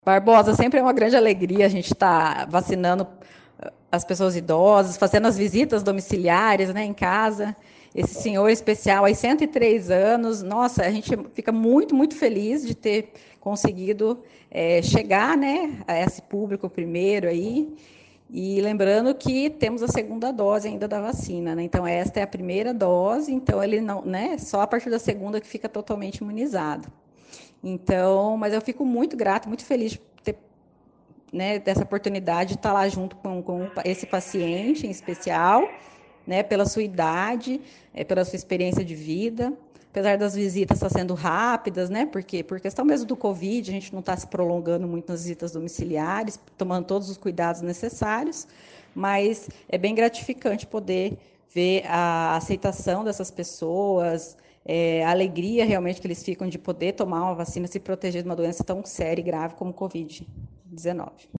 Barbosa, sempre é uma grande alegria a gente estar vacinando as pessoas idosas, fazendo as visitas domiciliares, né, em casa. Esse senhor especial, aí 103 anos, nossa, a gente fica muito, muito feliz de ter conseguido chegar, né, a esse público primeiro aí. E lembrando que temos a segunda dose ainda da vacina, né? Então, esta é a primeira dose, então ele não, né? Só a partir da segunda que fica totalmente imunizado. Então, mas eu fico muito grata, muito feliz de ter, né, dessa oportunidade de estar lá junto com esse paciente em especial, né, pela sua idade, pela sua experiência de vida. Apesar das visitas estar sendo rápidas, né, porque por questão mesmo do Covid, a gente não está se prolongando muito nas visitas domiciliares, tomando todos os cuidados necessários, mas é bem gratificante poder ver a aceitação dessas pessoas, a alegria realmente que eles ficam de poder tomar uma vacina, se proteger de uma doença tão séria e grave como o Covid-19.